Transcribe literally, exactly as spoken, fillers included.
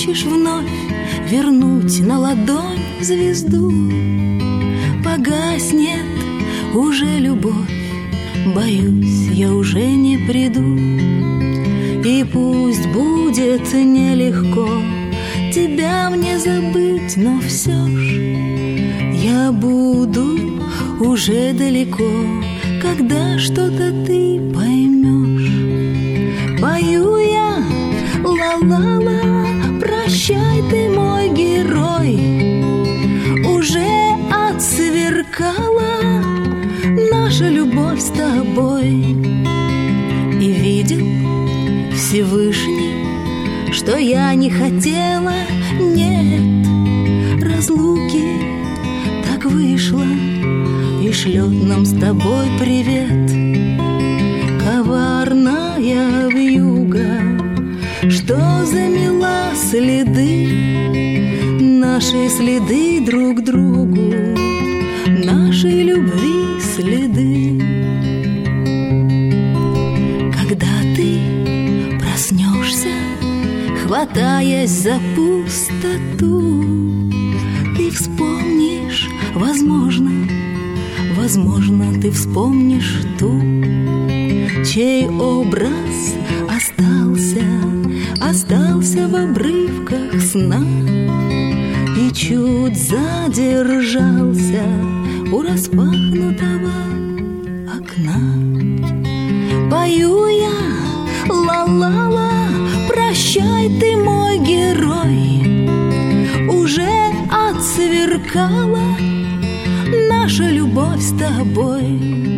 хочешь вновь вернуть на ладонь звезду. Погаснет уже любовь, боюсь, я уже не приду. И пусть будет нелегко тебя мне забыть, но все ж я буду уже далеко, когда что-то ты поймешь. Пою я ла-ла-ла, прощай ты, мой герой. Уже отсверкала наша любовь с тобой. И видел Всевышний, что я не хотела, нет, разлуки, так вышло, и шлет нам с тобой привет. Коварная вьюга, что замела следы, наши следы друг другу, нашей любви следы. Когда ты проснешься, хватаясь за пустоту, ты вспомнишь, возможно, возможно, ты вспомнишь ту, чей образ остался, остался в обрывках сна и чуть задержался у распахнутого окна. Пою я ла-ла-ла, прощай ты, мой герой. Уже отсверкала наша любовь с тобой.